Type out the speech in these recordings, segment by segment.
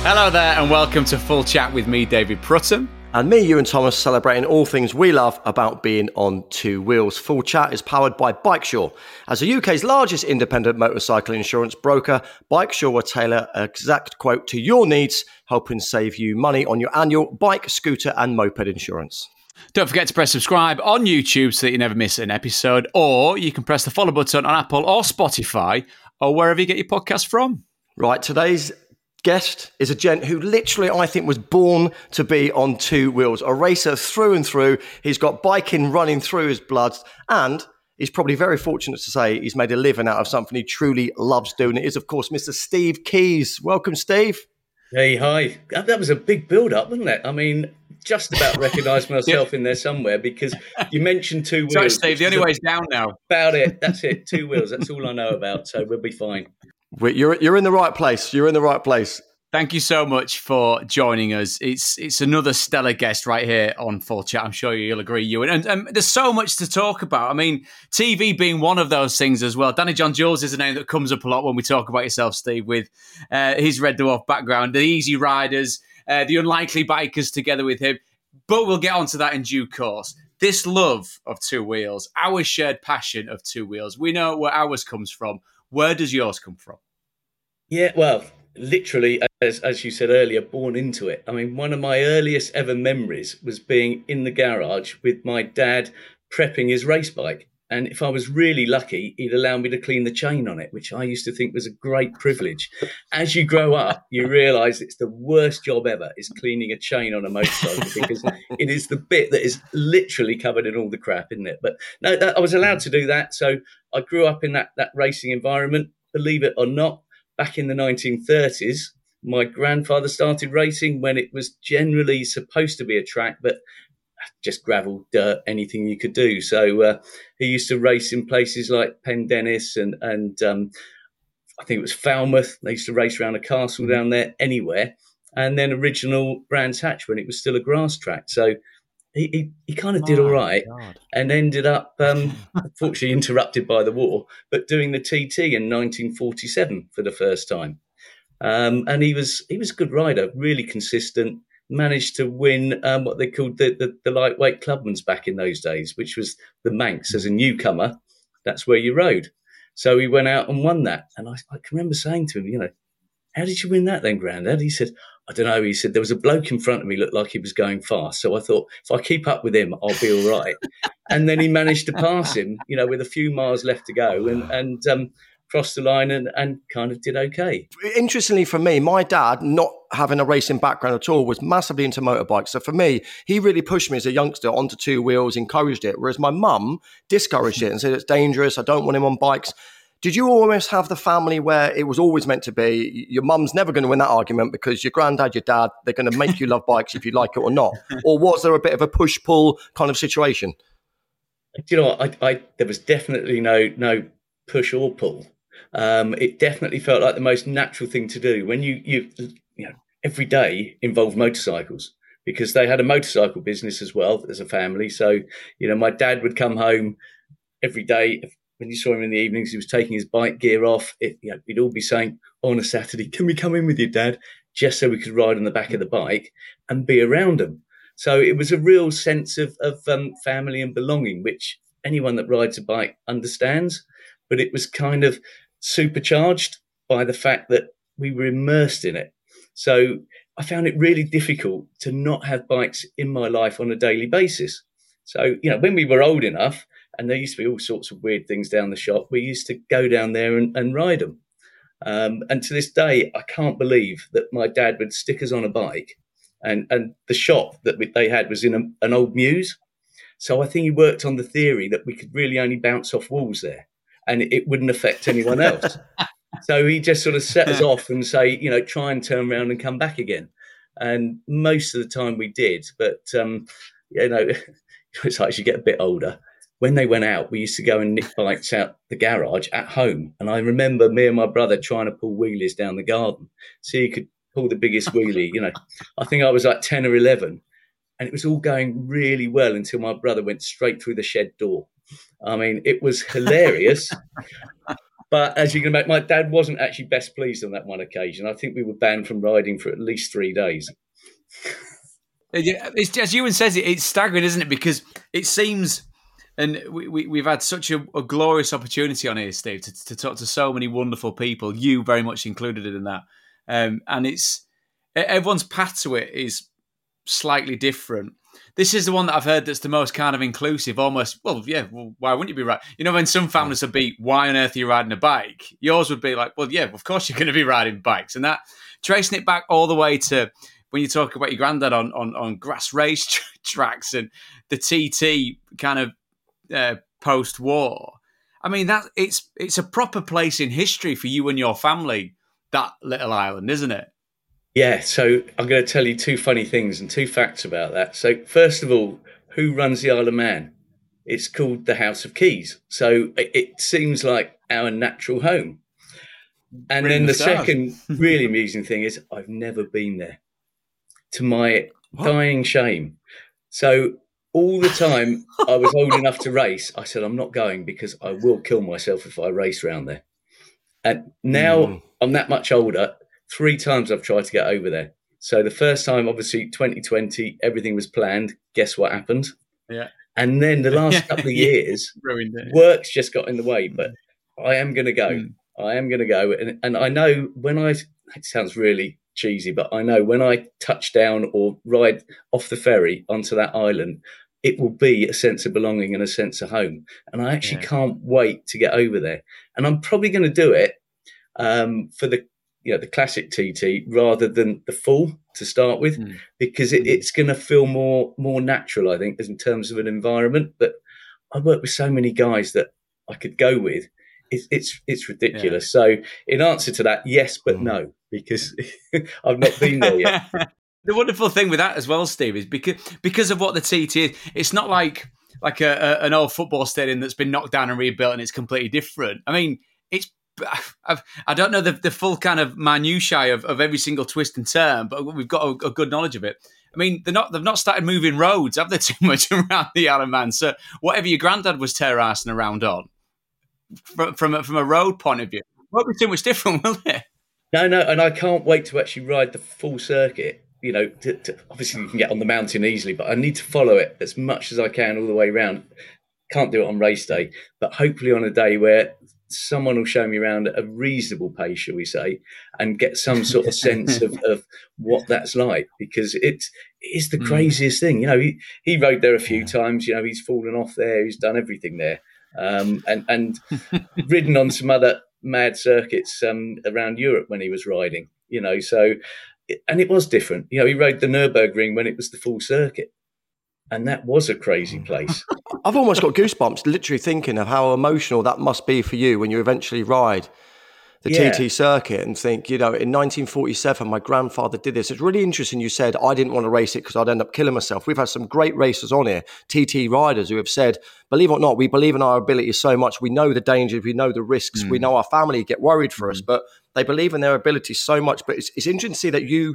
Hello there and welcome to Full Chat with me, David Prutton. And me, Ewan Thomas, celebrating all things we love about being on two wheels. Full Chat is powered by Bikesure. As the UK's largest independent motorcycle insurance broker, Bikesure will tailor an exact quote to your needs, helping save you money on your annual bike, scooter and moped insurance. Don't forget to press subscribe on YouTube so that you never miss an episode, or you can press the follow button on Apple or Spotify or wherever you get your podcast from. Right, today's guest is a gent who literally, I think, was born to be on two wheels. A racer through and through. He's got biking running through his blood, and he's probably very fortunate to say he's made a living out of something he truly loves doing. It is, of course, Mr. Steve Keys. Welcome, Steve. Hey, hi. That was a big build-up, wasn't it? I mean, just about recognised myself in there somewhere because you mentioned two wheels. Sorry, Steve, the only way's down now. About it. That's it. Two wheels. That's all I know about, so we'll be fine. You're in the right place. You're in the right place. Thank you so much for joining us. It's another stellar guest right here on Full Chat. I'm sure you'll agree, Ewan. And there's so much to talk about. I mean, TV being one of those things as well. Danny John Jules is a name that comes up a lot when we talk about yourself, Steve, with his Red Dwarf background, the Easy Riders, the Unlikely Bikers together with him. But we'll get onto that in due course. This love of two wheels, our shared passion of two wheels, we know where ours comes from. Where does yours come from? Yeah, well, literally, as you said earlier, born into it. I mean, one of my earliest ever memories was being in the garage with my dad prepping his race bike. And if I was really lucky, he'd allow me to clean the chain on it, which I used to think was a great privilege. As you grow up, you realise it's the worst job ever is cleaning a chain on a motorcycle because it is the bit that is literally covered in all the crap, isn't it? But no, I was allowed to do that. So I grew up in that racing environment, believe it or not. Back in the 1930s, my grandfather started racing when it was generally supposed to be a track, but just gravel, dirt, anything you could do. So he used to race in places like Pendennis and I think it was Falmouth. They used to race around a castle down there, anywhere. And then original Brands Hatch when it was still a grass track. So he kind of did all right and ended up, unfortunately interrupted by the war, but doing the TT in 1947 for the first time. And he was a good rider, really consistent, managed to win what they called the lightweight clubmans back in those days, which was the Manx. As a newcomer, that's where you rode. So he went out and won that. And I can remember saying to him, how did you win that then, Grandad? He said, I don't know. He said, there was a bloke in front of me looked like he was going fast. So I thought, if I keep up with him, I'll be all right. And then he managed to pass him, with a few miles left to go and crossed the line and kind of did okay. Interestingly for me, my dad, not having a racing background at all, was massively into motorbikes. So for me, he really pushed me as a youngster onto two wheels, encouraged it, whereas my mum discouraged it and said it's dangerous, I don't want him on bikes. Did you almost have the family where it was always meant to be, your mum's never going to win that argument because your granddad, your dad, they're going to make you love bikes if you like it or not? Or was there a bit of a push-pull kind of situation? Do you know what? There was definitely no push or pull. It definitely felt like the most natural thing to do when you every day involved motorcycles because they had a motorcycle business as well as a family. So, my dad would come home every day. When you saw him in the evenings, he was taking his bike gear off. He'd all be saying on a Saturday, can we come in with you, Dad? Just so we could ride on the back of the bike and be around him. So it was a real sense of family and belonging, which anyone that rides a bike understands. But it was kind of supercharged by the fact that we were immersed in it. So I found it really difficult to not have bikes in my life on a daily basis. So, when we were old enough, and there used to be all sorts of weird things down the shop, we used to go down there and ride them. And to this day, I can't believe that my dad would stick us on a bike. And the shop that they had was in an old mews. So I think he worked on the theory that we could really only bounce off walls there and it wouldn't affect anyone else. So he just sort of set us off and say, try and turn around and come back again. And most of the time we did. But, it's like as you get a bit older, when they went out, we used to go and nick bikes out the garage at home. And I remember me and my brother trying to pull wheelies down the garden so you could pull the biggest wheelie. I think I was like 10 or 11 and it was all going really well until my brother went straight through the shed door. I mean, it was hilarious. But as you can imagine, my dad wasn't actually best pleased on that one occasion. I think we were banned from riding for at least 3 days. It's, as Ewan says, it's staggering, isn't it? Because it seems, and we've had such a glorious opportunity on here, Steve, to talk to so many wonderful people, you very much included in that. And it's everyone's path to it is slightly different. This is the one that I've heard that's the most kind of inclusive, almost, well, why wouldn't you be right? You know, when some families would be, why on earth are you riding a bike? Yours would be like, well, yeah, of course you're going to be riding bikes. And that, tracing it back all the way to when you talk about your granddad on grass race tracks and the TT kind of post-war. I mean, that it's a proper place in history for you and your family, that little island, isn't it? Yeah, so I'm going to tell you 2 funny things and 2 facts about that. So first of all, who runs the Isle of Man? It's called the House of Keys. So it seems like our natural home. And then the second really amusing thing is I've never been there, to my dying shame. So all the time I was old enough to race, I said, I'm not going because I will kill myself if I race around there. And now I'm that much older. 3 times I've tried to get over there. So the first time, obviously, 2020, everything was planned. Guess what happened? Yeah. And then the last couple of years, work's just got in the way. But I am going to go. I am going to go. And I know it sounds really cheesy, but I know when I touch down or ride off the ferry onto that island, it will be a sense of belonging and a sense of home. And I actually can't wait to get over there. And I'm probably going to do it for the classic TT rather than the full to start with, because it's going to feel more natural, I think, as in terms of an environment. But I work with so many guys that I could go with. It's ridiculous. Yeah. So in answer to that, yes, but no, because I've not been there yet. The wonderful thing with that as well, Steve, is because of what the TT is, it's not like an old football stadium that's been knocked down and rebuilt and it's completely different. I mean, I don't know the full kind of minutiae of every single twist and turn, but we've got a good knowledge of it. I mean, they've not started moving roads, have they, too much around the Isle of Man? So whatever your granddad was terracing around on, from a road point of view, won't be too much different, will it? No, and I can't wait to actually ride the full circuit. You know, obviously you can get on the mountain easily, but I need to follow it as much as I can all the way around. Can't do it on race day, but hopefully on a day where someone will show me around at a reasonable pace, shall we say, and get some sort of sense of what that's like, because it is the craziest thing. You know, he rode there a few times. You know, he's fallen off there. He's done everything there, and ridden on some other mad circuits around Europe when he was riding. You know, so and it was different. You know, he rode the Nürburgring when it was the full circuit. And that was a crazy place. I've almost got goosebumps literally thinking of how emotional that must be for you when you eventually ride the TT circuit and think, you know, in 1947, my grandfather did this. It's really interesting you said, I didn't want to race it because I'd end up killing myself. We've had some great racers on here, TT riders, who have said, believe it or not, we believe in our abilities so much. We know the dangers, we know the risks, we know our family get worried for us, but they believe in their abilities so much. But it's interesting to see that you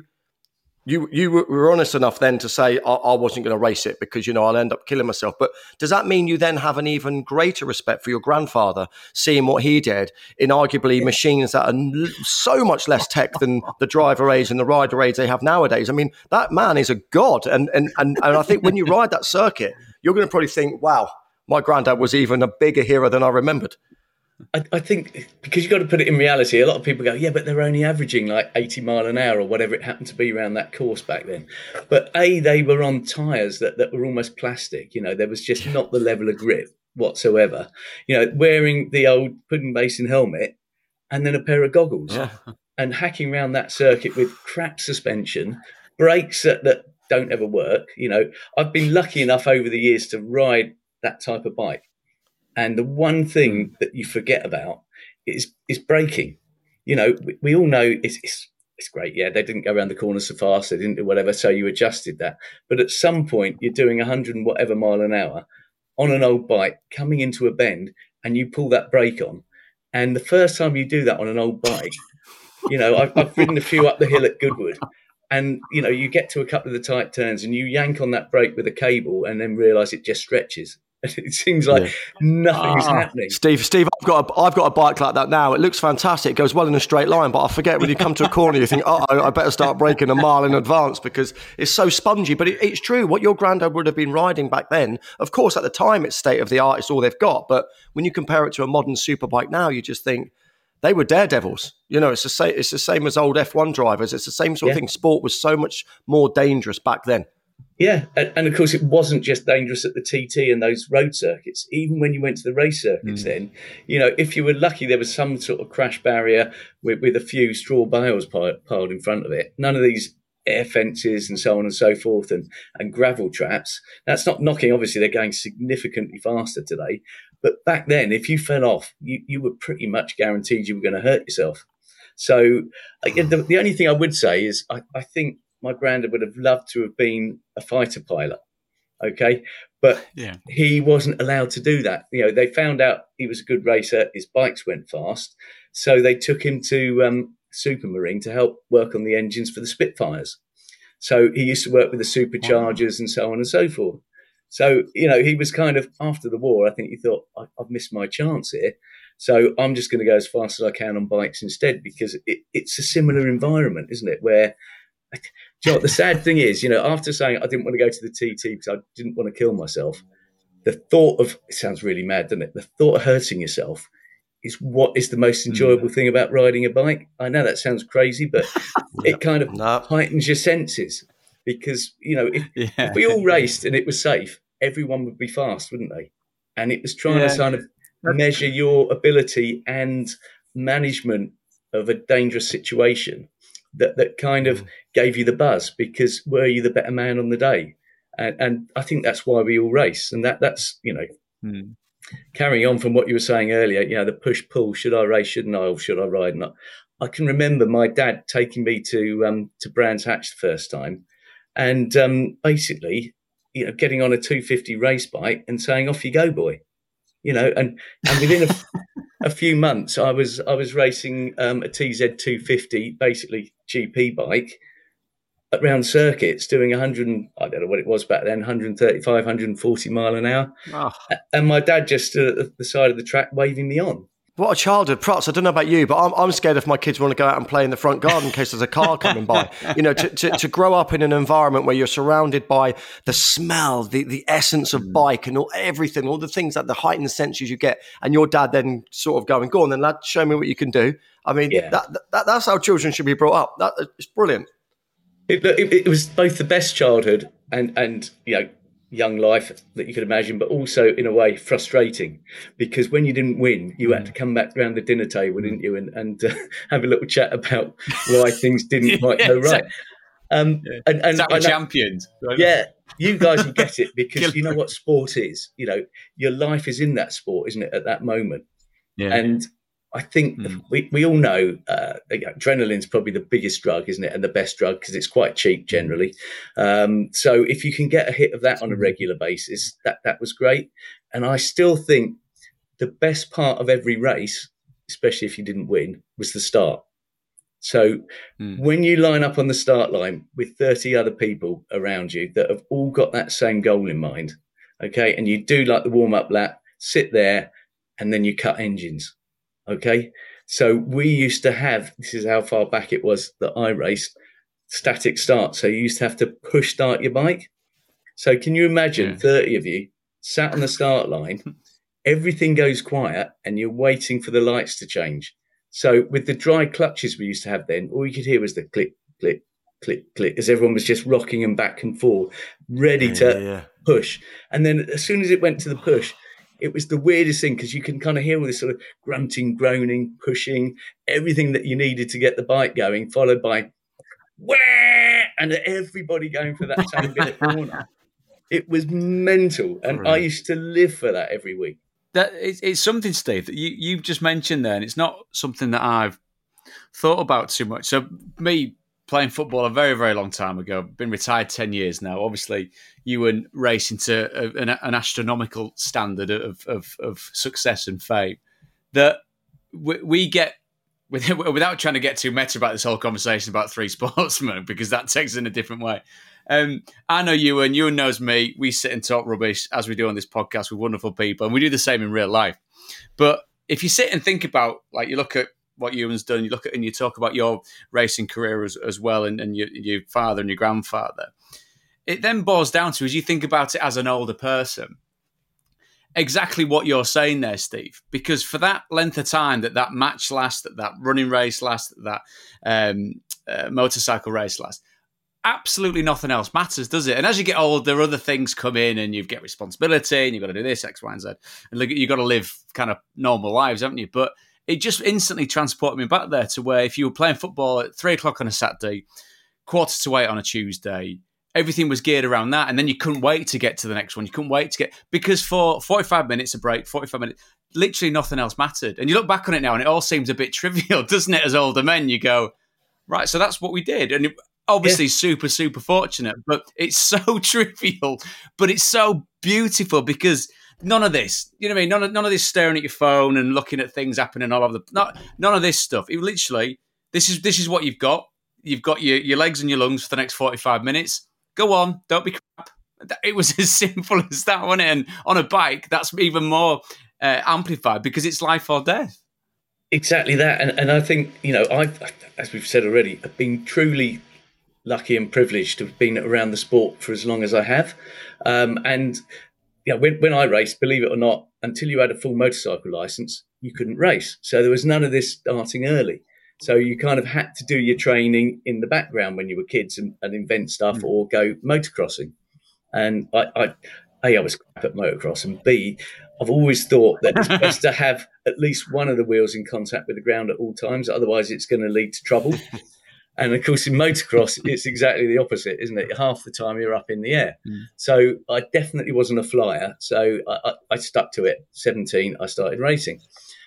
were honest enough then to say, I wasn't going to race it because, you know, I'll end up killing myself. But does that mean you then have an even greater respect for your grandfather, seeing what he did in arguably machines that are so much less tech than the driver aids and the rider aids they have nowadays? I mean, that man is a god. And I think when you ride that circuit, you're going to probably think, wow, my granddad was even a bigger hero than I remembered. I think because you've got to put it in reality, a lot of people go, yeah, but they're only averaging like 80 mile an hour or whatever it happened to be around that course back then. But they were on tyres that were almost plastic. You know, there was just not the level of grip whatsoever. You know, wearing the old pudding basin helmet and then a pair of goggles and hacking around that circuit with crap suspension, brakes that don't ever work. You know, I've been lucky enough over the years to ride that type of bike. And the one thing that you forget about is braking. You know, we all know it's great. Yeah, they didn't go around the corner so fast. They didn't do whatever. So you adjusted that. But at some point, you're doing 100 and whatever mile an hour on an old bike coming into a bend and you pull that brake on. And the first time you do that on an old bike, you know, I've ridden a few up the hill at Goodwood. And, you know, you get to a couple of the tight turns and you yank on that brake with a cable and then realise it just stretches. It seems like nothing's happening. Steve, I've got a bike like that now. It looks fantastic. It goes well in a straight line, but I forget when you come to a corner, you think, I better start braking a mile in advance because it's so spongy. But it's true. What your granddad would have been riding back then, of course, at the time, it's state of the art. It's all they've got. But when you compare it to a modern superbike now, you just think they were daredevils. It's the same as old F1 drivers. It's the same sort of thing. Sport was so much more dangerous back then. Yeah, and of course it wasn't just dangerous at the TT and those road circuits. Even when you went to the race circuits then, if you were lucky, there was some sort of crash barrier with a few straw bales piled in front of it. None of these air fences and so on and so forth and gravel traps. That's not knocking, obviously they're going significantly faster today. But back then, if you fell off, you were pretty much guaranteed you were going to hurt yourself. So the only thing I would say is I think my granddad would have loved to have been a fighter pilot, okay? But he wasn't allowed to do that. They found out he was a good racer. His bikes went fast. So they took him to Supermarine to help work on the engines for the Spitfires. So he used to work with the superchargers and so on and so forth. So, he was kind of, after the war, I think he thought, I've missed my chance here. So I'm just going to go as fast as I can on bikes instead, because it's a similar environment, isn't it? Where, do you know what the sad thing is, after saying I didn't want to go to the TT because I didn't want to kill myself, the thought of, it sounds really mad, doesn't it? The thought of hurting yourself is what is the most enjoyable thing about riding a bike. I know that sounds crazy, but it kind of heightens your senses, because, if we all raced and it was safe, everyone would be fast, wouldn't they? And it was trying to kind of measure your ability and management of a dangerous situation that kind of gave you the buzz, because were you the better man on the day? And I think that's why we all race. And that's carrying on from what you were saying earlier, the push-pull, should I race, shouldn't I, or should I ride? And I can remember my dad taking me to Brands Hatch the first time, and basically, getting on a 250 race bike and saying, off you go, boy. And within a few months, I was racing a TZ 250, basically GP bike, around circuits, doing 100, I don't know what it was back then, 135, 140 mile an hour. Oh. And my dad just stood at the side of the track waving me on. What a childhood, Prutz. I don't know about you, but I'm scared if my kids want to go out and play in the front garden in case there's a car coming by. To grow up in an environment where you're surrounded by the smell, the essence of bike and everything, all the things, that the heightened senses you get, and your dad then sort of going, go on then, lad, show me what you can do. I mean, that's how children should be brought up. It's brilliant. It was both the best childhood and young life that you could imagine, but also in a way frustrating, because when you didn't win, you had to come back around the dinner table, didn't you, and have a little chat about why things didn't quite go right. And champions, right? Yeah, you guys will get it, because you know what sport is. Your life is in that sport, isn't it? At that moment, and I think we all know adrenaline's probably the biggest drug, isn't it? And the best drug, because it's quite cheap generally. So if you can get a hit of that on a regular basis, that was great. And I still think the best part of every race, especially if you didn't win, was the start. So when you line up on the start line with 30 other people around you that have all got that same goal in mind, okay, and you do like the warm-up lap, sit there, and then you cut engines. Okay, so we used to have, this is how far back it was that I raced, static start. So you used to have to push start your bike. So can you imagine 30 of you sat on the start line, everything goes quiet and you're waiting for the lights to change. So with the dry clutches we used to have then, all you could hear was the click, click, click, click, as everyone was just rocking them back and forth, ready to push. And then as soon as it went to the push, it was the weirdest thing, because you can kind of hear all this sort of grunting, groaning, pushing, everything that you needed to get the bike going, followed by wah, and everybody going for that same bit of corner. It was mental, and brilliant. I used to live for that every week. It's something, Steve, that you've just mentioned there, and it's not something that I've thought about too much. So me playing football a very, very long time ago, been retired 10 years now. Obviously, you were racing to an astronomical standard of success and fame. That we get, without trying to get too meta about this whole conversation about three sportsmen, because that takes us in a different way. I know Ewan knows me. We sit and talk rubbish as we do on this podcast with wonderful people, and we do the same in real life. But if you sit and think about, like, you look at what Ewan's done, you look at and you talk about your racing career as well, and your father and your grandfather, it then boils down to, as you think about it as an older person, exactly what you're saying there, Steve. Because for that length of time that match lasts, that running race lasts, that motorcycle race lasts, absolutely nothing else matters, does it? And as you get older, other things come in, and you get responsibility, and you've got to do this, X, Y, and Z, and you've got to live kind of normal lives, haven't you? But it just instantly transported me back there to where if you were playing football at 3:00 on a Saturday, 7:45 on a Tuesday, everything was geared around that. And then you couldn't wait to get to the next one. You couldn't wait to get, because for 45 minutes a break, 45 minutes, literally nothing else mattered. And you look back on it now and it all seems a bit trivial, doesn't it? As older men, you go, right, so that's what we did. And obviously super, super fortunate, but it's so trivial, but it's so beautiful because none of this, you know what I mean? None of this staring at your phone and looking at things happening all over none of this stuff. It literally, this is what you've got. You've got your legs and your lungs for the next 45 minutes. Go on, don't be crap. It was as simple as that, wasn't it? And on a bike, that's even more amplified because it's life or death. Exactly that. And I think, I've, as we've said already, I've been truly lucky and privileged to have been around the sport for as long as I have. And when I raced, believe it or not, until you had a full motorcycle license, you couldn't race. So there was none of this starting early. So you kind of had to do your training in the background when you were kids and invent stuff or go motocrossing. And I was crap at motocross, and B, I've always thought that it's best to have at least one of the wheels in contact with the ground at all times. Otherwise, it's going to lead to trouble. And of course, in motocross, it's exactly the opposite, isn't it? Half the time you're up in the air. So I definitely wasn't a flyer. So I stuck to it. 17, I started racing.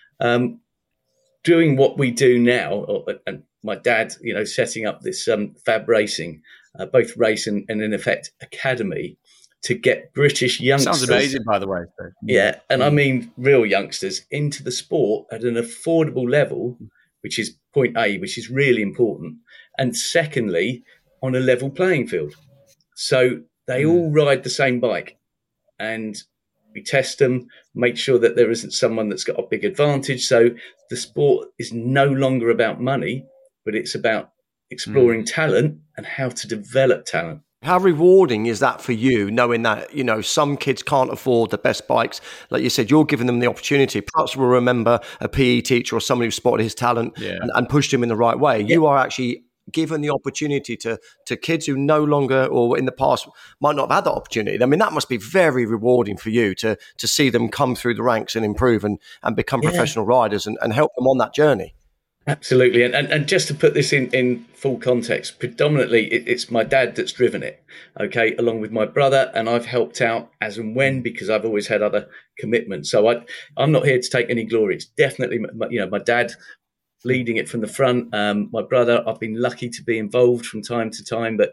Doing what we do now, and my dad, setting up this Fab Racing, both race and in effect academy, to get British youngsters. Sounds amazing, by the way. Yeah, and I mean real youngsters into the sport at an affordable level, which is point A, which is really important. And secondly, on a level playing field. So they all ride the same bike, and we test them, make sure that there isn't someone that's got a big advantage. So the sport is no longer about money, but it's about exploring talent and how to develop talent. How rewarding is that for you, knowing that, some kids can't afford the best bikes? Like you said, you're giving them the opportunity. Perhaps we'll remember a PE teacher or someone who spotted his talent and pushed him in the right way. You are actually given the opportunity to kids who no longer, or in the past, might not have had that opportunity. I mean, that must be very rewarding for you to see them come through the ranks and improve and become professional riders and help them on that journey. Absolutely. And just to put this in full context, predominantly it's my dad that's driven it, okay, along with my brother, and I've helped out as and when, because I've always had other commitments. So I'm not here to take any glory. It's definitely, my dad leading it from the front. My brother, I've been lucky to be involved from time to time, but,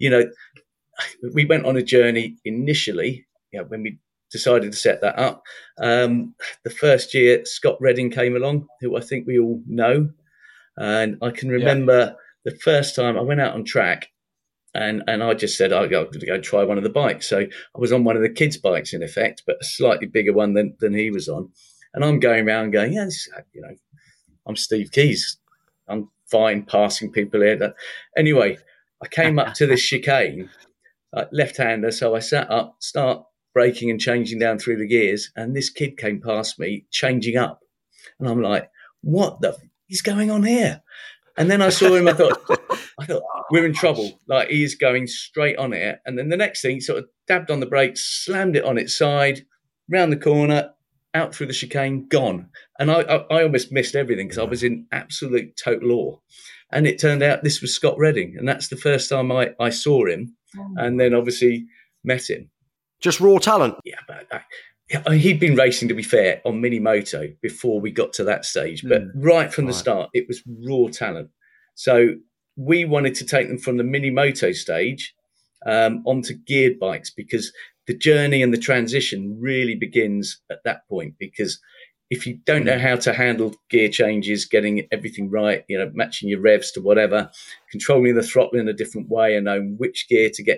we went on a journey initially, when we decided to set that up. The first year, Scott Redding came along, who I think we all know. And I can remember the first time I went out on track and I just said, I'm going to go try one of the bikes. So I was on one of the kids' bikes, in effect, but a slightly bigger one than he was on. And I'm going around going, I'm Steve Keys. I'm fine passing people here. Anyway, I came up to this chicane, left-hander. So I sat up, start braking and changing down through the gears, and this kid came past me changing up, and I'm like, what the is going on here? And then I saw him, I thought we're in trouble. Like, he is going straight on it. And then the next thing, he sort of dabbed on the brakes, slammed it on its side, round the corner, out through the chicane, gone. And I almost missed everything because I was in absolute total awe. And it turned out this was Scott Redding, and that's the first time I saw him, and then obviously met him. Just raw talent. Yeah, but he'd been racing, to be fair, on mini moto before we got to that stage. But right from the start, it was raw talent. So we wanted to take them from the mini moto stage onto geared bikes, because the journey and the transition really begins at that point. Because if you don't know how to handle gear changes, getting everything right, matching your revs to whatever, controlling the throttle in a different way and knowing which gear to get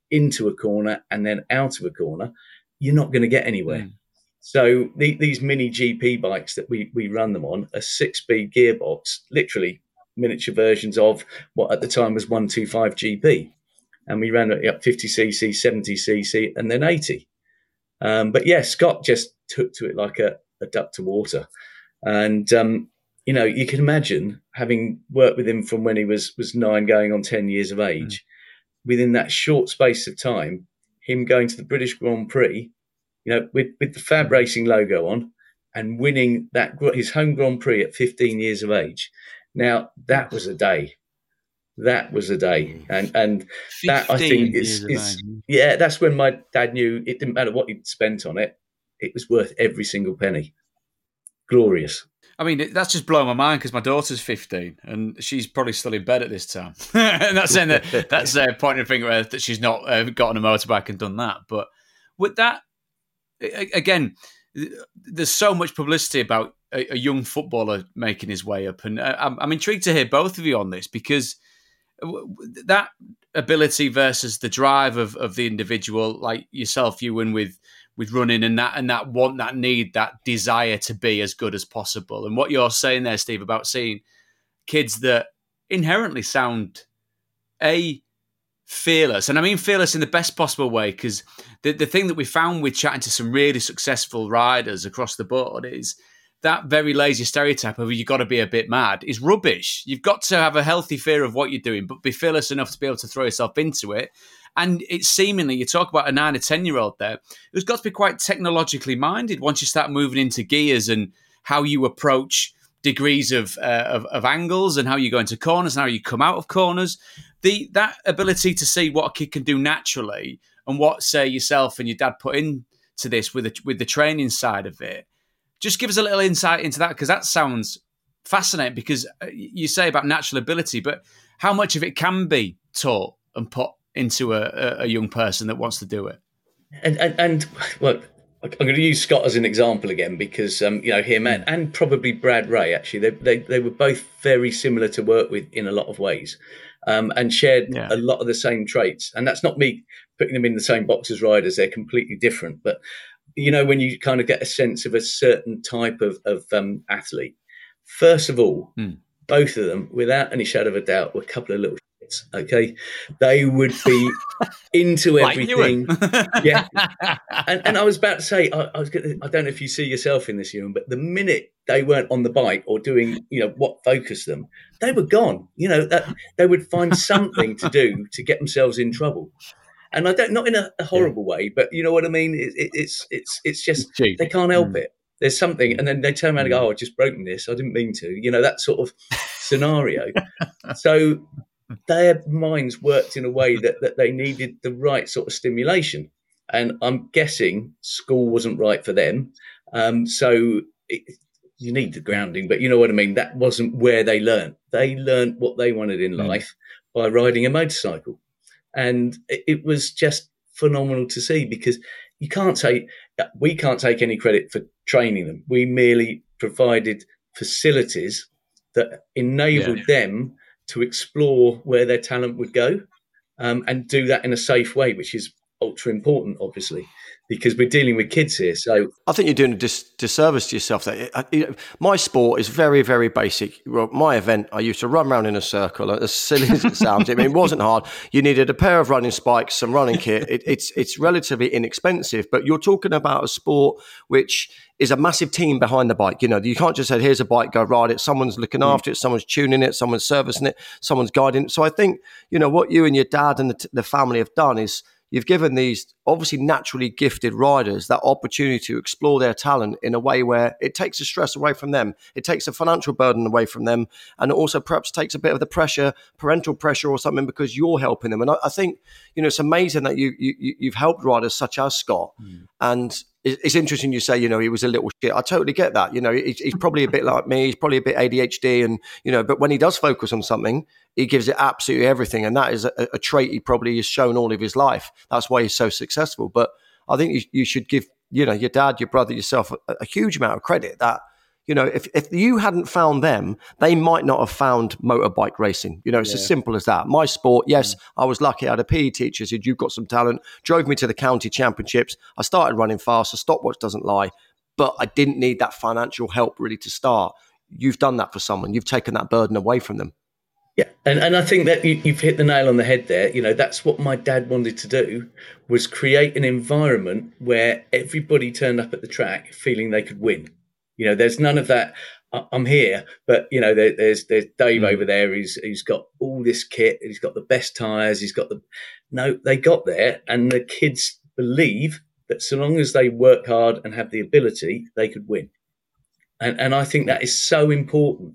into a corner and then out of a corner, you're not going to get anywhere. So these mini GP bikes that we run them on, a 6-speed gearbox, literally miniature versions of what at the time was 125 GP. And we ran it up 50cc, 70cc, and then 80. But yeah, Scott just took to it like a duck to water. And, you can imagine, having worked with him from when he was 9 going on 10 years of age, within that short space of time, him going to the British Grand Prix, with the Fab Racing logo on and winning his home Grand Prix at 15 years of age. Now, that was a day. That was a day. And that, I think, that's when my dad knew it didn't matter what he'd spent on it. It was worth every single penny. Glorious. I mean, that's just blowing my mind because my daughter's 15 and she's probably still in bed at this time. And that's saying that's pointing a finger at her that she's not got on a motorbike and done that. But with that, again, there's so much publicity about a young footballer making his way up. And I'm intrigued to hear both of you on this, because that ability versus the drive of the individual, like yourself, Ewan, with running and that want, that need, that desire to be as good as possible. And what you're saying there, Steve, about seeing kids that inherently sound fearless. And I mean fearless in the best possible way, because the thing that we found with chatting to some really successful riders across the board is that very lazy stereotype of you've got to be a bit mad is rubbish. You've got to have a healthy fear of what you're doing, but be fearless enough to be able to throw yourself into it. And it's seemingly, you talk about a 9 or 10-year-old there, who's got to be quite technologically minded once you start moving into gears and how you approach degrees of angles and how you go into corners and how you come out of corners. That ability to see what a kid can do naturally and what, say, yourself and your dad put into this with the training side of it. Just give us a little insight into that, because that sounds fascinating, because you say about natural ability, but how much of it can be taught and put into a young person that wants to do it? And look, I'm going to use Scott as an example again, because him and probably Brad Ray, actually, they were both very similar to work with in a lot of ways, and shared a lot of the same traits. And that's not me putting them in the same box as riders; they're completely different. But when you kind of get a sense of a certain type of athlete, first of all, both of them, without any shadow of a doubt, were a couple of little shits. Okay, they would be into everything. Yeah, and I was about to say, I don't know if you see yourself in this, Ewan, but the minute they weren't on the bike or doing, what focused them, they were gone. That they would find something to do to get themselves in trouble. And I don't, not in a horrible way, but you know what I mean? It's just, they can't help it. There's something, and then they turn around and go, "Oh, I just broken this. I didn't mean to." That sort of scenario. So their minds worked in a way that they needed the right sort of stimulation. And I'm guessing school wasn't right for them. You need the grounding, but you know what I mean? That wasn't where they learned. They learned what they wanted in life by riding a motorcycle. And it was just phenomenal to see, because we can't take any credit for training them. We merely provided facilities that enabled them to explore where their talent would go, and do that in a safe way, which is ultra important, obviously, because we're dealing with kids here. So I think you're doing a disservice to yourself. My sport is very, very basic. My event, I used to run around in a circle, as silly as it sounds. I mean, it wasn't hard. You needed a pair of running spikes, some running kit. It's relatively inexpensive, but you're talking about a sport which is a massive team behind the bike. You can't just say, here's a bike, go ride it. Someone's looking after it, someone's tuning it, someone's servicing it, someone's guiding it. So I think, what you and your dad and the family have done is you've given these obviously naturally gifted riders that opportunity to explore their talent in a way where it takes the stress away from them. It takes the financial burden away from them. And it also perhaps takes a bit of the pressure, parental pressure or something, because you're helping them. And I think, it's amazing that you've helped riders such as Scott. And it's interesting you say, he was a little shit. I totally get that. He's probably a bit like me. He's probably a bit ADHD, and but when he does focus on something, he gives it absolutely everything, and that is a trait he probably has shown all of his life. That's why he's so successful. But I think you should give your dad, your brother, yourself a huge amount of credit that You know, if you hadn't found them, they might not have found motorbike racing. You know, it's as simple as that. My sport, yes, I was lucky. I had a PE teacher who said, you've got some talent, drove me to the county championships. I started running fast. A stopwatch doesn't lie. But I didn't need that financial help really to start. You've done that for someone. You've taken that burden away from them. Yeah, and I think that you've hit the nail on the head there. You know, that's what my dad wanted to do, was create an environment where everybody turned up at the track feeling they could win. You know, there's none of that, I'm here, but, you know, there's Dave over there who's got all this kit, he's got the best tyres, No, they got there, and the kids believe that so long as they work hard and have the ability, they could win. And I think that is so important.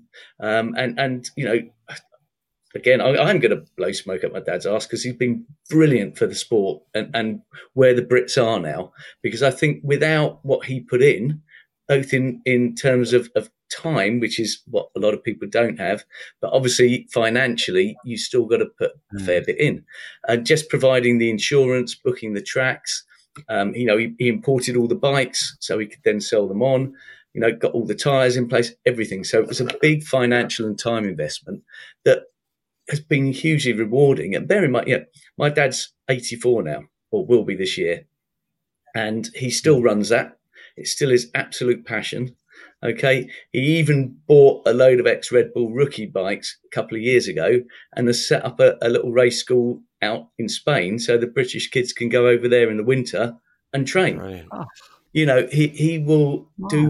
And you know, again, I'm going to blow smoke up my dad's ass because he's been brilliant for the sport and where the Brits are now. Because I think without what he put in, both in terms of time, which is what a lot of people don't have, but obviously financially, you still got to put a fair bit in. And just providing the insurance, booking the tracks, you know, he imported all the bikes so he could then sell them on. You know, got all the tyres in place, everything. So it was a big financial and time investment that has been hugely rewarding. And bear in mind, yeah, my dad's 84 now, or will be this year, and he still runs that. It still is absolute passion. Okay. He even bought a load of ex-Red Bull rookie bikes a couple of years ago and has set up a little race school out in Spain so the British kids can go over there in the winter and train. Right. You know, he will do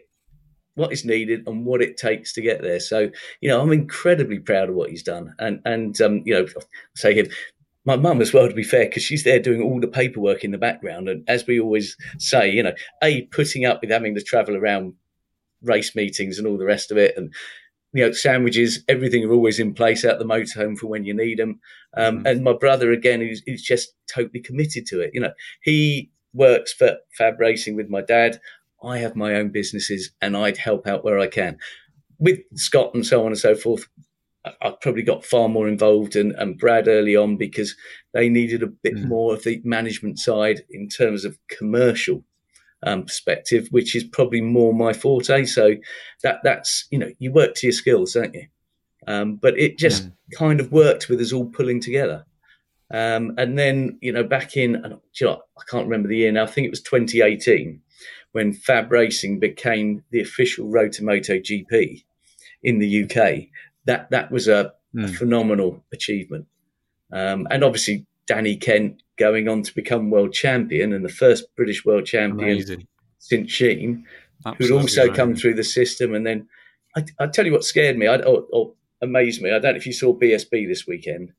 what is needed and what it takes to get there. So, you know, I'm incredibly proud of what he's done. And you know, say him, my mum as well, to be fair, because she's there doing all the paperwork in the background. And as we always say, you know, putting up with having to travel around race meetings and all the rest of it. And, you know, sandwiches, everything are always in place out the motorhome for when you need them. And my brother, again, he's just totally committed to it. You know, he works for Fab Racing with my dad. I have my own businesses and I'd help out where I can. With Scott and so on and so forth, I probably got far more involved and Brad early on because they needed a bit more of the management side in terms of commercial perspective, which is probably more my forte. So that's, you know, you work to your skills, don't you? But it just kind of worked with us all pulling together. And then, you know, back in, you know, I can't remember the year now, I think it was 2018 when Fab Racing became the official Road to MotoGP in the UK. That was a phenomenal achievement. And obviously Danny Kent going on to become world champion and the first British world champion since Sheen, who'd also come through the system. And then I tell you what scared me or amazed me. I don't know if you saw BSB this weekend,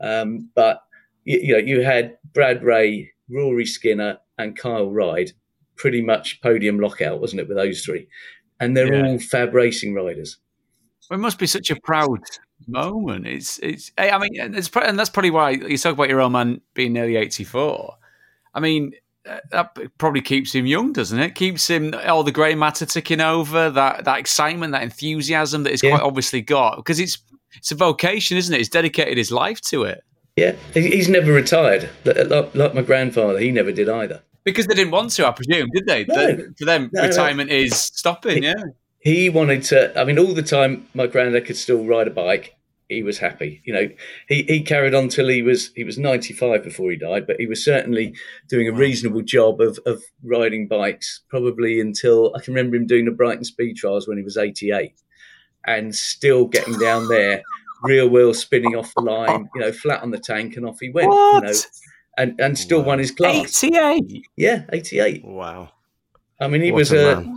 but you know, you had Brad Ray, Rory Skinner and Kyle Ryde, pretty much podium lockout, wasn't it, with those three? And they're all Fab Racing riders. Well, it must be such a proud moment. I mean, and that's probably why you talk about your old man being nearly 84. I mean, that probably keeps him young, doesn't it? Keeps him all the grey matter ticking over, that excitement, that enthusiasm that he's quite obviously got, because it's a vocation, isn't it? He's dedicated his life to it. Yeah, he's never retired. Like my grandfather, he never did either. Because they didn't want to, I presume, did they? No, for them, retirement is stopping, He wanted to, I mean, all the time my granddad could still ride a bike, he was happy. You know, he carried on till he was 95 before he died, but he was certainly doing a reasonable job of riding bikes, probably until, I can remember him doing the Brighton Speed Trials when he was 88 and still getting down there, rear wheel spinning off the line, you know, flat on the tank, and off he went, you know, and still won his class. 88? Yeah, 88. Wow. I mean, he was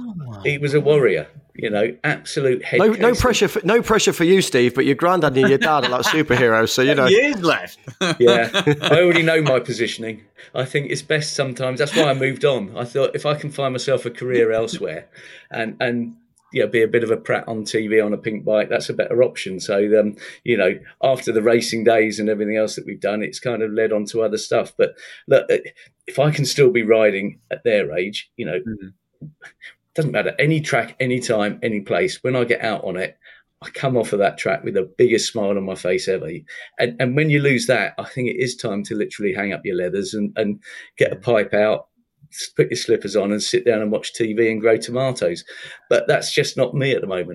a warrior, you know, absolute head case. No pressure for you, Steve, but your granddad and your dad are like superheroes, so you know. Years left. Yeah, I already know my positioning. I think it's best sometimes. That's why I moved on. I thought if I can find myself a career elsewhere and you know, be a bit of a prat on TV on a pink bike, that's a better option. So, you know, after the racing days and everything else that we've done, it's kind of led on to other stuff. But look, if I can still be riding at their age, you know, doesn't matter, any track, any time, any place, when I get out on it, I come off of that track with the biggest smile on my face ever. And when you lose that, I think it is time to literally hang up your leathers and get a pipe out, put your slippers on and sit down and watch TV and grow tomatoes. But that's just not me at the moment.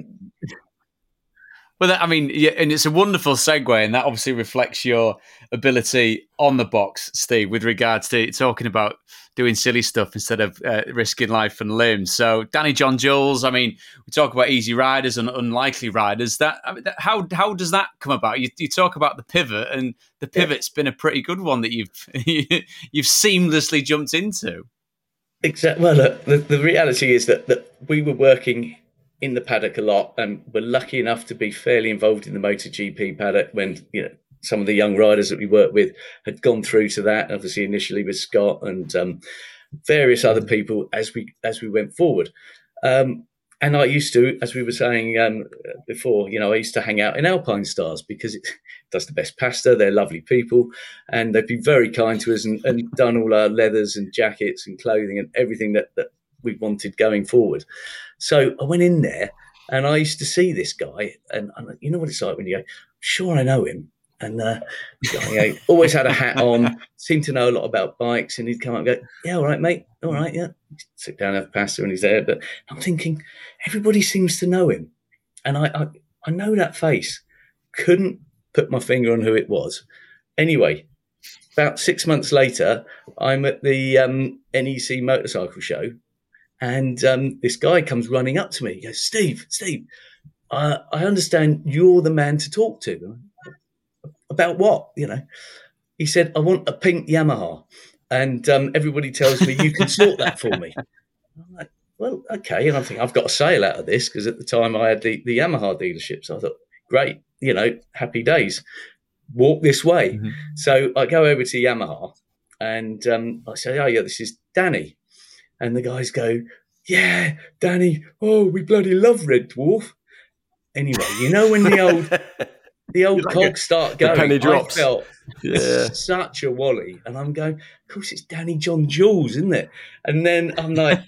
Well, I mean, yeah, and it's a wonderful segue, and that obviously reflects your ability on the box, Steve, with regards to talking about doing silly stuff instead of risking life and limbs. So, Danny John Jules, I mean, we talk about easy riders and unlikely riders. How does that come about? You talk about the pivot, and the pivot's been a pretty good one that you've seamlessly jumped into. Exactly. Well, look, the reality is that we were working in the paddock a lot, and we're lucky enough to be fairly involved in the MotoGP paddock when, some of the young riders that we worked with had gone through to that, obviously initially with Scott and various other people as we went forward. And I used to, as we were saying before, I used to hang out in Alpinestars because it does the best pasta. They're lovely people, and they've been very kind to us and done all our leathers and jackets and clothing and everything that we wanted going forward. So I went in there and I used to see this guy, and you know what it's like when you go, sure, I know him. And the guy always had a hat on, seemed to know a lot about bikes, and he'd come up and go, yeah, all right, mate, all right, yeah. Sit down, have pasta, and he's there. But I'm thinking, everybody seems to know him. And I know that face. Couldn't put my finger on who it was. Anyway, about 6 months later, I'm at the NEC motorcycle show, and this guy comes running up to me. He goes, Steve, I understand you're the man to talk to. About what? He said, I want a pink Yamaha, and everybody tells me you can sort that for me. I'm like, well, okay. And I think I've got a sale out of this, because at the time I had the Yamaha dealership. So I thought, great, happy days. Walk this way. Mm-hmm. So I go over to Yamaha, and I say, oh, yeah, this is Danny. And the guys go, yeah, Danny, oh, we bloody love Red Dwarf. Anyway, when the old cogs start going, the penny drops. I felt such a wally. And I'm going, of course, it's Danny John Jules, isn't it? And then I'm like,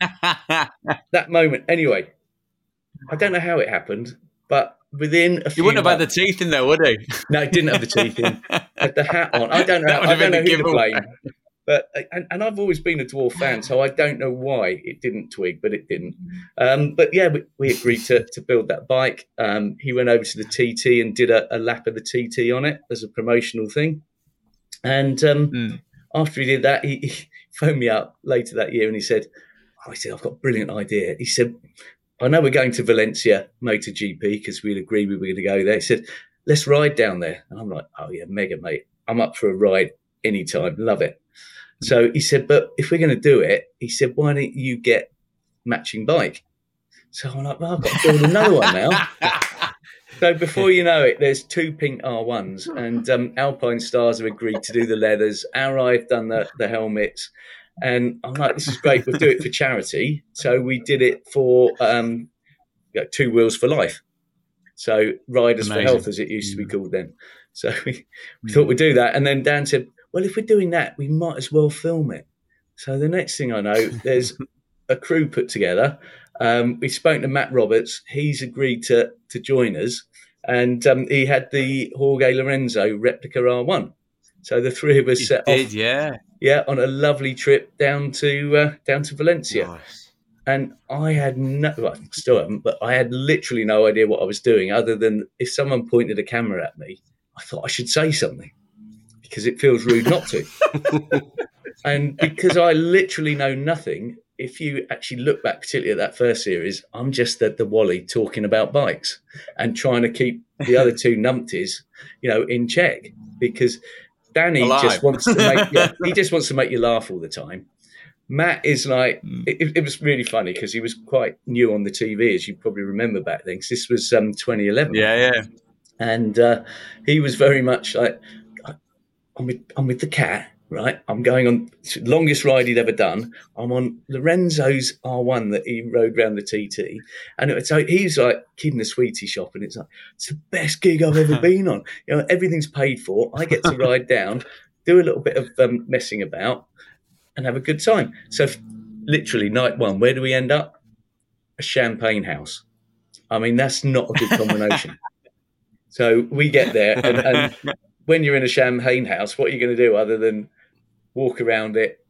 that moment. Anyway, I don't know how it happened, but within a few You wouldn't have had the teeth in there, would he? No, he didn't have the teeth in. Had the hat on. I don't know who to blame. But and I've always been a Dwarf fan, so I don't know why it didn't twig, but it didn't. But yeah, we agreed to build that bike. He went over to the TT and did a lap of the TT on it as a promotional thing. And after he did that, he phoned me up later that year and he said, I've got a brilliant idea. He said, I know we're going to Valencia MotoGP because we'd agreed we were going to go there. He said, let's ride down there. And I'm like, oh yeah, mega, mate. I'm up for a ride anytime. Love it. So he said, but if we're going to do it, he said, why don't you get matching bike? So I'm like, well, I've got to build another one now. So before you know it, there's 2 pink R1s, and Alpinestars have agreed to do the leathers. Arai have done the helmets. And I'm like, this is great. We'll do it for charity. So we did it for 2 Wheels for Life. So Riders for Health, as it used to be called then. So we thought we'd do that. And then Dan said, well, if we're doing that, we might as well film it. So the next thing I know, there's a crew put together. We spoke to Matt Roberts. He's agreed to join us. And he had the Jorge Lorenzo replica R1. So the 3 of us set off. Yeah, on a lovely trip down to Valencia. Nice. And I had still haven't, but I had literally no idea what I was doing, other than if someone pointed a camera at me, I thought I should say something, because it feels rude not to. And because I literally know nothing, if you actually look back, particularly at that first series, I'm just the Wally talking about bikes and trying to keep the other 2 numpties, in check, because Danny just wants to make you laugh all the time. Matt is like, it was really funny because he was quite new on the TV, as you probably remember back then, because this was 2011. Yeah. And he was very much like, I'm with the cat, right? I'm going on the longest ride he'd ever done. I'm on Lorenzo's R1 that he rode around the TT. And so he's like keeping a sweetie shop, and it's like, it's the best gig I've ever been on. Everything's paid for. I get to ride down, do a little bit of messing about and have a good time. So literally night 1, where do we end up? A champagne house. I mean, that's not a good combination. So we get there, and when you're in a champagne house, what are you going to do other than walk around it,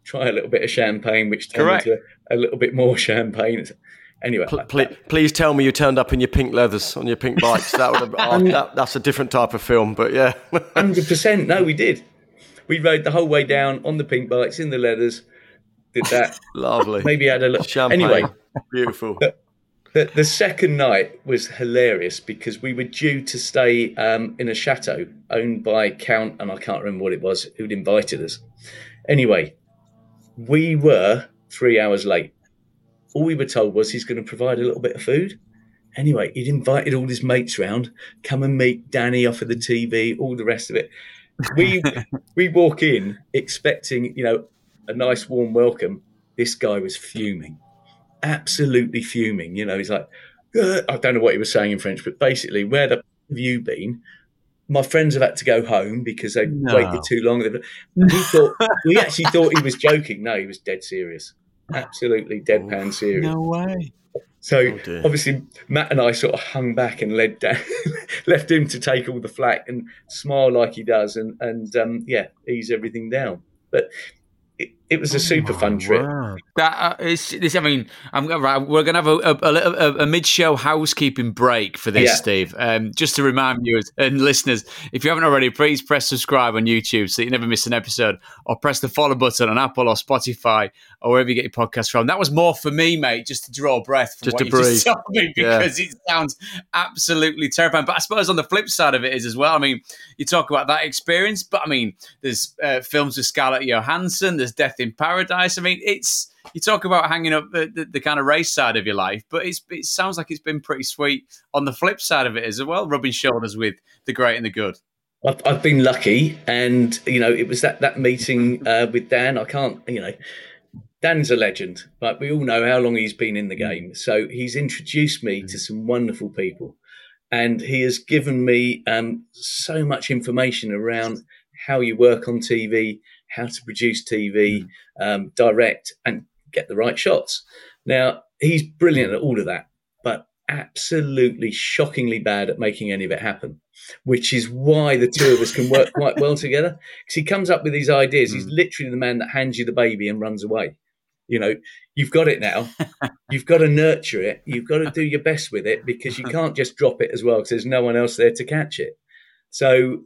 try a little bit of champagne, which turned Correct. into a little bit more champagne. Anyway, please tell me you turned up in your pink leathers on your pink bikes. That would have, that's a different type of film, but yeah. 100%. No, we did. We rode the whole way down on the pink bikes in the leathers. Did that. Lovely. Maybe had a little champagne. Anyway, beautiful. The second night was hilarious because we were due to stay in a chateau owned by Count, and I can't remember what it was, who'd invited us. Anyway, we were 3 hours late. All we were told was he's going to provide a little bit of food. Anyway, he'd invited all his mates round, come and meet Danny off of the TV, all the rest of it. We walk in expecting, a nice warm welcome. This guy was fuming, absolutely fuming. He's like, I don't know what he was saying in French, but basically, where the f- have you been? My friends have had to go home because they waited too long. We actually thought he was joking. No, he was dead serious. Absolutely deadpan serious. No way. So obviously Matt and I sort of hung back and left him to take all the flack and smile like he does and ease everything down. But it was a super fun trip. We're going to have a mid-show housekeeping break for this, Steve. Just to remind viewers and listeners, if you haven't already, please press subscribe on YouTube so you never miss an episode, or press the follow button on Apple or Spotify or wherever you get your podcasts from. That was more for me, mate, just to draw a breath from what you just told me, because it sounds absolutely terrifying. But I suppose on the flip side of it is as well, I mean, you talk about that experience, but I mean, there's films with Scarlett Johansson, there's Death in Paradise. I mean, you talk about hanging up the kind of race side of your life, but it sounds like it's been pretty sweet on the flip side of it as well, rubbing shoulders with the great and the good. I've been lucky, and it was that meeting with Dan. Dan's a legend. Like, we all know how long he's been in the game, so he's introduced me to some wonderful people, and he has given me so much information around how you work on TV, how to produce TV, direct, and get the right shots. Now, he's brilliant at all of that, but absolutely shockingly bad at making any of it happen, which is why the two of us can work quite well together, because he comes up with these ideas. He's literally the man that hands you the baby and runs away. You've got it now. You've got to nurture it. You've got to do your best with it, because you can't just drop it as well, because there's no one else there to catch it. So,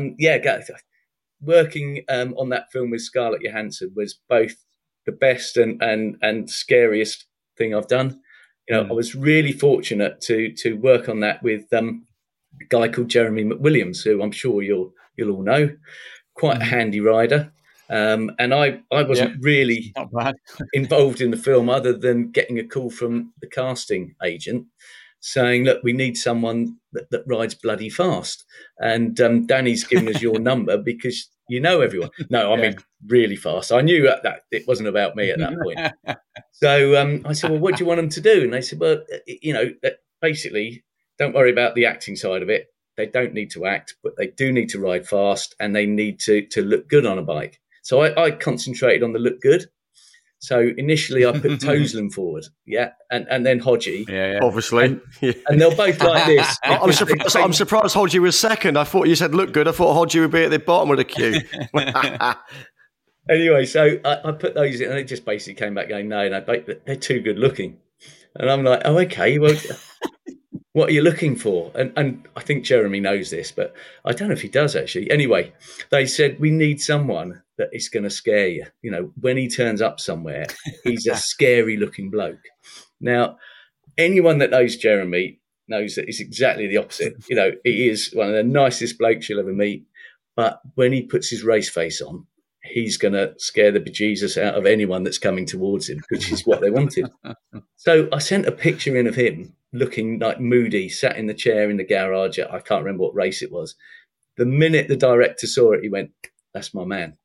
working on that film with Scarlett Johansson was both the best and scariest thing I've done. I was really fortunate to work on that with a guy called Jeremy McWilliams, who I'm sure you'll all know, quite a handy rider. And I wasn't really involved in the film, other than getting a call from the casting agent saying, look, we need someone that rides bloody fast. And Danny's given us your number because you know everyone. No, I mean really fast. I knew that it wasn't about me at that point. So I said, well, what do you want them to do? And they said, well, basically, don't worry about the acting side of it. They don't need to act, but they do need to ride fast, and they need to look good on a bike. So I concentrated on the look good. So initially I put Toseland forward, and then Hodgie. Obviously. And they're both like this. I'm surprised Hodgie was second. I thought you said look good. I thought Hodgie would be at the bottom of the queue. Anyway, so I put those in, and it just basically came back going, no, they're too good looking. And I'm like, oh, okay, well, what are you looking for? And I think Jeremy knows this, but I don't know if he does actually. Anyway, they said, we need someone that is going to scare you. When he turns up somewhere, he's a scary looking bloke. Now, anyone that knows Jeremy knows that it's exactly the opposite. He is one of the nicest blokes you'll ever meet. But when he puts his race face on, he's going to scare the bejesus out of anyone that's coming towards him, which is what they wanted. So I sent a picture in of him looking like moody, sat in the chair in the garage. I can't remember what race it was. The minute the director saw it, he went, that's my man.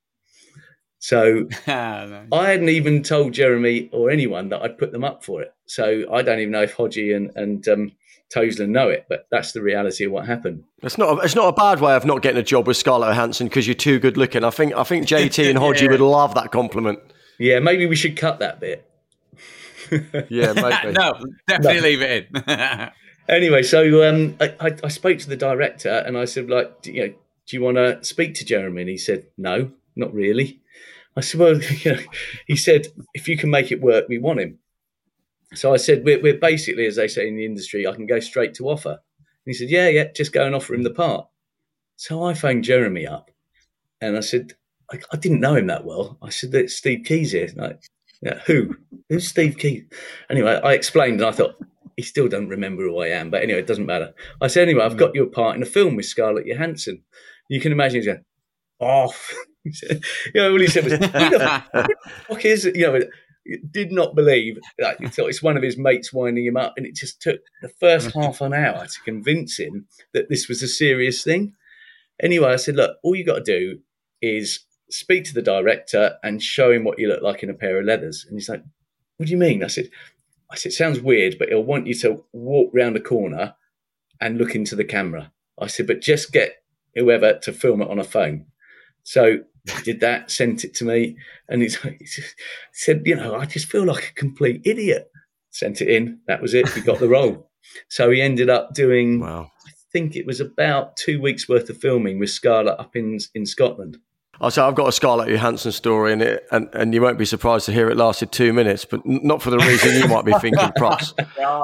So I hadn't even told Jeremy or anyone that I'd put them up for it. So I don't even know if Hodgie and Toseland know it, but that's the reality of what happened. It's not a bad way of not getting a job with Scarlett Johansson because you're too good looking. I think JT and Hodgie would love that compliment. Yeah, maybe we should cut that bit. Yeah, maybe. No, definitely leave it in. Anyway, so I spoke to the director and I said, do you want to speak to Jeremy? And he said, no, not really. I said, well, he said, if you can make it work, we want him. So I said, we're basically, as they say in the industry, I can go straight to offer. And he said, yeah, just go and offer him the part. So I phoned Jeremy up and I said, I didn't know him that well. I said, that's Steve Keys here. Like, who? Who's Steve Keys? Anyway, I explained and I thought, he still doesn't remember who I am. But anyway, it doesn't matter. I said, anyway, I've got you a part in a film with Scarlett Johansson. You can imagine he's going, off. All he said was, who the fuck is it? Did not believe that it's one of his mates winding him up, and it just took the first half an hour to convince him that this was a serious thing. Anyway, I said, look, all you got to do is speak to the director and show him what you look like in a pair of leathers. And he's like, what do you mean? I said, it sounds weird, but he'll want you to walk round a corner and look into the camera. I said, but just get whoever to film it on a phone. So he did that, sent it to me, and he said, I just feel like a complete idiot. Sent it in. That was it. He got the role. So he ended up doing, I think it was about 2 weeks worth of filming with Scarlett up in Scotland. So I've got a Scarlett Johansson story in it, and you won't be surprised to hear it lasted 2 minutes, but not for the reason you might be thinking, Pross.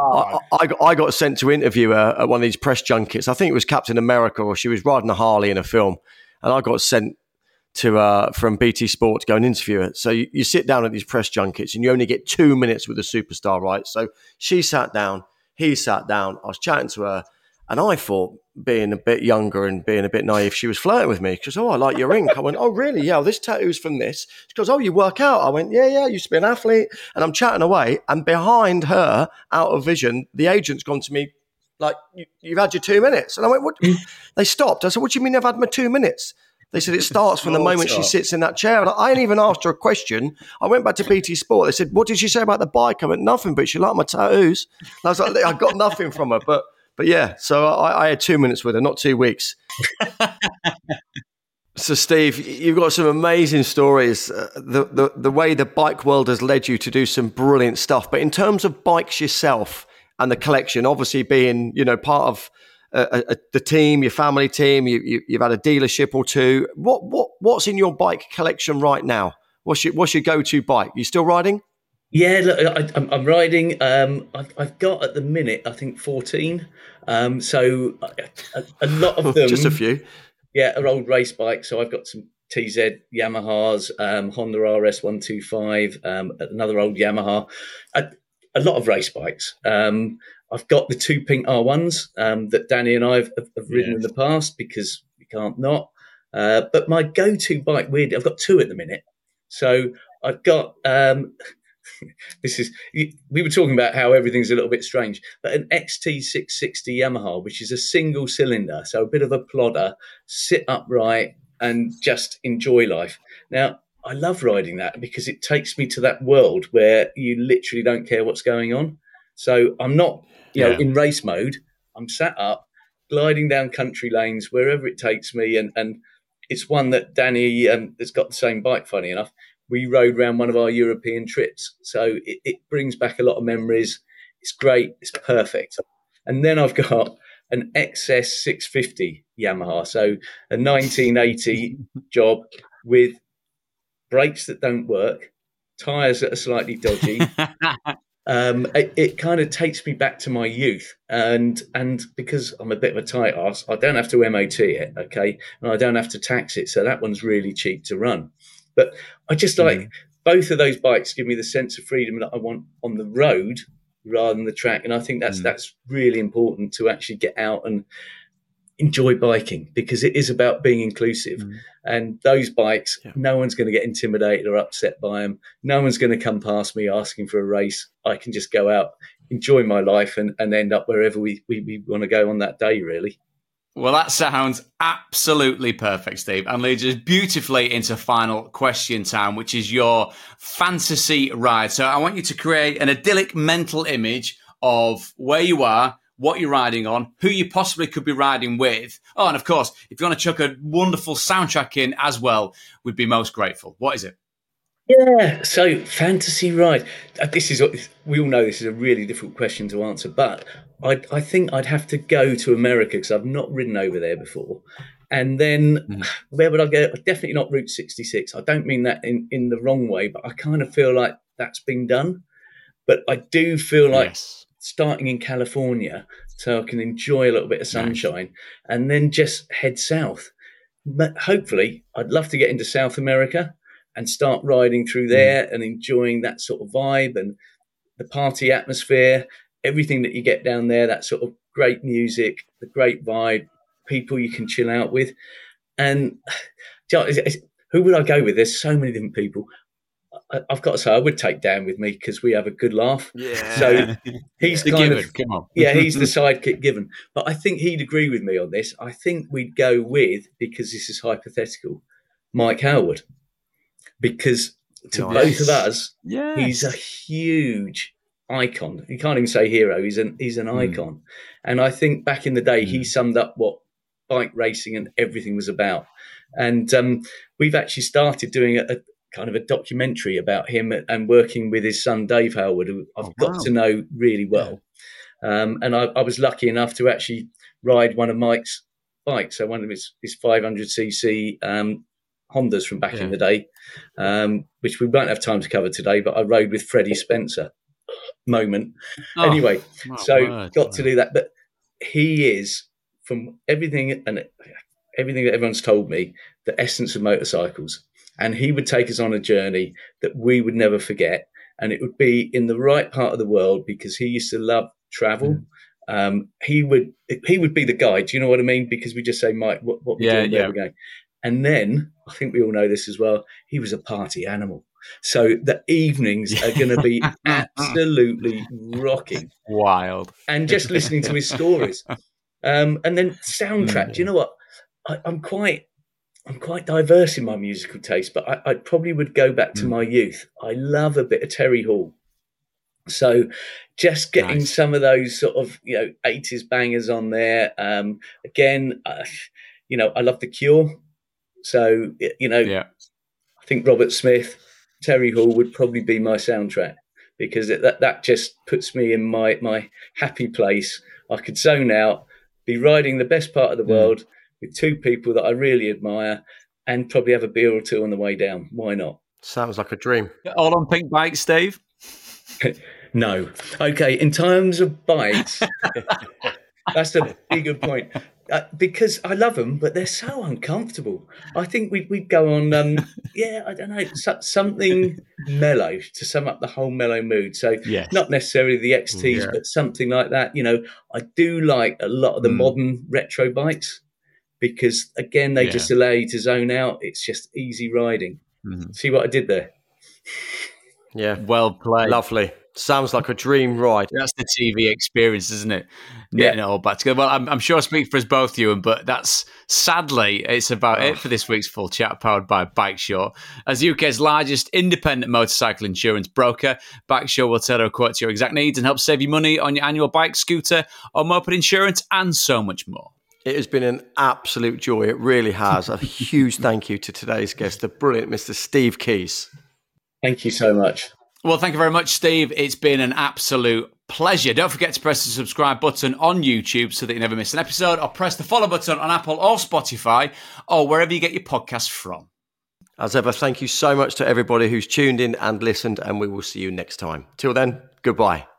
I got sent to interview her at one of these press junkets. I think it was Captain America, or she was riding a Harley in a film, and I got sent to from BT Sport to go and interview her. So you sit down at these press junkets and you only get 2 minutes with a superstar, right? So she sat down, he sat down, I was chatting to her, and I thought, being a bit younger and being a bit naive, she was flirting with me. She goes, I like your ink. I went, oh, really? Yeah, well, this tattoo's from this. She goes, oh, you work out? I went, yeah, I used to be an athlete. And I'm chatting away, and behind her, out of vision, the agent's gone to me, like, you've had your 2 minutes. And I went, what? They stopped. I said, what do you mean I've had my 2 minutes? They said it starts from the moment she sits in that chair. And I ain't even asked her a question. I went back to BT Sport. They said, what did she say about the bike? I went, nothing, but she liked my tattoos. And I was like, I got nothing from her. But yeah, so I had 2 minutes with her, not 2 weeks. So Steve, you've got some amazing stories. The way the bike world has led you to do some brilliant stuff. But in terms of bikes yourself and the collection, obviously being, part of the team, your family team, you've had a dealership or two. What's in your bike collection right now? What's your go-to bike? You still riding? Yeah, look, I'm riding. I've got at the minute, I think 14. So a lot of them, just a few. Yeah, are old race bikes. So I've got some TZ Yamahas, Honda RS 125, another old Yamaha. A lot of race bikes. I've got the two pink R1s that Danny and I have ridden in the past because we can't not. But my go-to bike, weirdly, I've got two at the minute. So I've got we were talking about how everything's a little bit strange, but an XT660 Yamaha, which is a single cylinder, so a bit of a plodder, sit upright and just enjoy life. Now, I love riding that because it takes me to that world where you literally don't care what's going on. So I'm not, in race mode. I'm sat up, gliding down country lanes, wherever it takes me. And it's one that Danny has got the same bike, funny enough. We rode around one of our European trips. So it brings back a lot of memories. It's great. It's perfect. And then I've got an XS 650 Yamaha. So a 1980 job with brakes that don't work, tyres that are slightly dodgy. It kind of takes me back to my youth. And because I'm a bit of a tight ass, I don't have to MOT it, okay? And I don't have to tax it. So that one's really cheap to run. But I just like both of those bikes give me the sense of freedom that I want on the road rather than the track. And I think that's really important to actually get out and enjoy biking because it is about being inclusive. And those bikes, no one's going to get intimidated or upset by them. No one's going to come past me asking for a race. I can just go out, enjoy my life and end up wherever we want to go on that day, really. Well, that sounds absolutely perfect, Steve, and leads us beautifully into final question time, which is your fantasy ride. So I want you to create an idyllic mental image of where you are, what you're riding on, who you possibly could be riding with. Oh, and of course, if you want to chuck a wonderful soundtrack in as well, we'd be most grateful. What is it? Yeah, so fantasy ride. We all know this is a really difficult question to answer, but I think I'd have to go to America because I've not ridden over there before. And then where would I go? Definitely not Route 66. I don't mean that in the wrong way, but I kind of feel like that's been done. But I do feel like starting in California so I can enjoy a little bit of sunshine and then just head south. But hopefully, I'd love to get into South America and start riding through there and enjoying that sort of vibe and the party atmosphere, everything that you get down there, that sort of great music, the great vibe, people you can chill out with. And who would I go with? There's so many different people. I've got to say, I would take Dan with me because we have a good laugh. Yeah. So he's kind of, come on. he's the sidekick given. But I think he'd agree with me on this. I think we'd go with, because this is hypothetical, Mike Howard. Because to both of us, he's a huge icon. You can't even say hero. He's an icon. And I think back in the day, he summed up what bike racing and everything was about. And we've actually started doing a kind of a documentary about him and working with his son, Dave Howard, who I've got to know really well. And I was lucky enough to actually ride one of Mike's bikes, so one of his 500cc Hondas from back in the day, which we won't have time to cover today, but I rode with Freddie Spencer. Moment. Anyway, got to do that. But he is, from everything that everyone's told me, the essence of motorcycles. And he would take us on a journey that we would never forget. And it would be in the right part of the world because he used to love travel. He would be the guide. Do you know what I mean? Because we just say, Mike, what we're doing, where we're going. And then, I think we all know this as well, he was a party animal. So the evenings are going to be absolutely rocking. Wild. And just listening to his stories. And then soundtrack. Do you know what? I'm quite diverse in my musical taste, but I probably would go back to my youth. I love a bit of Terry Hall. So just getting some of those sort of, 80s bangers on there. Again, I love The Cure. So, I think Robert Smith, Terry Hall would probably be my soundtrack because that just puts me in my happy place. I could zone out, be riding the best part of the world with two people that I really admire and probably have a beer or two on the way down. Why not? Sounds like a dream. All on pink bikes, Steve? No. Okay, in terms of bikes, that's a big good point. Because I love them, but they're so uncomfortable. I think we'd go on, I don't know, something mellow to sum up the whole mellow mood. So not necessarily the XTs, but something like that. I do like a lot of the modern retro bikes because, again, they just allow you to zone out. It's just easy riding. See what I did there? Yeah. Well played. Lovely. Sounds like a dream ride. That's the TV experience, isn't it? Knitting it all back together. Well, I'm sure I speak for us both, Ewan, but that's sadly, it's about it for this week's Full Chat, powered by Bikesure. As the UK's largest independent motorcycle insurance broker, Bikesure will tailor a quote to your exact needs and help save you money on your annual bike, scooter, or moped insurance, and so much more. It has been an absolute joy. It really has. A huge thank you to today's guest, the brilliant Mr. Steve Keys. Thank you so much. Well, thank you very much, Steve. It's been an absolute pleasure. Don't forget to press the subscribe button on YouTube so that you never miss an episode, or press the follow button on Apple or Spotify or wherever you get your podcasts from. As ever, thank you so much to everybody who's tuned in and listened, and we will see you next time. Till then, goodbye.